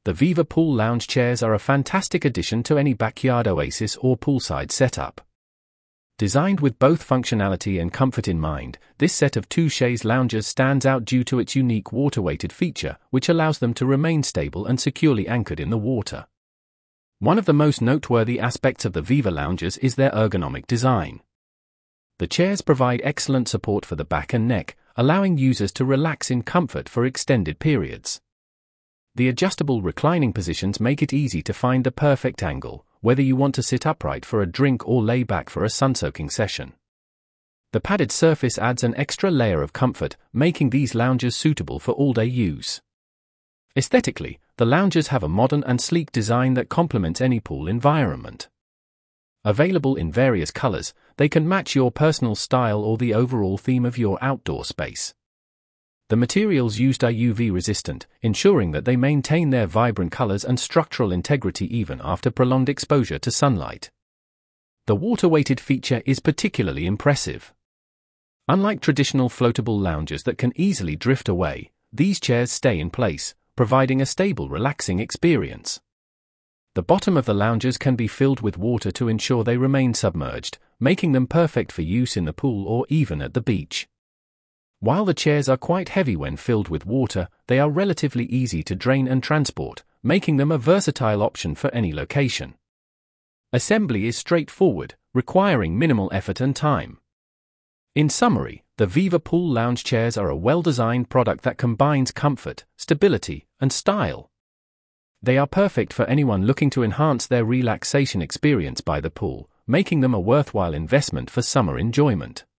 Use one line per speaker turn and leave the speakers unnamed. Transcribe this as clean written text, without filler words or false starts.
The Viva Pool Lounge chairs are a fantastic addition to any backyard oasis or poolside setup. Designed with both functionality and comfort in mind, this set of two chaise loungers stands out due to its unique water-weighted feature, which allows them to remain stable and securely anchored in the water. One of the most noteworthy aspects of the Viva loungers is their ergonomic design. The chairs provide excellent support for the back and neck, allowing users to relax in comfort for extended periods. The adjustable reclining positions make it easy to find the perfect angle, whether you want to sit upright for a drink or lay back for a sun-soaking session. The padded surface adds an extra layer of comfort, making these loungers suitable for all-day use. Aesthetically, the loungers have a modern and sleek design that complements any pool environment. Available in various colors, they can match your personal style or the overall theme of your outdoor space. The materials used are UV resistant, ensuring that they maintain their vibrant colors and structural integrity even after prolonged exposure to sunlight. The water-weighted feature is particularly impressive. Unlike traditional floatable loungers that can easily drift away, these chairs stay in place, providing a stable, relaxing experience. The bottom of the loungers can be filled with water to ensure they remain submerged, making them perfect for use in the pool or even at the beach. While the chairs are quite heavy when filled with water, they are relatively easy to drain and transport, making them a versatile option for any location. Assembly is straightforward, requiring minimal effort and time. In summary, the Viva Pool Lounge chairs are a well-designed product that combines comfort, stability, and style. They are perfect for anyone looking to enhance their relaxation experience by the pool, making them a worthwhile investment for summer enjoyment.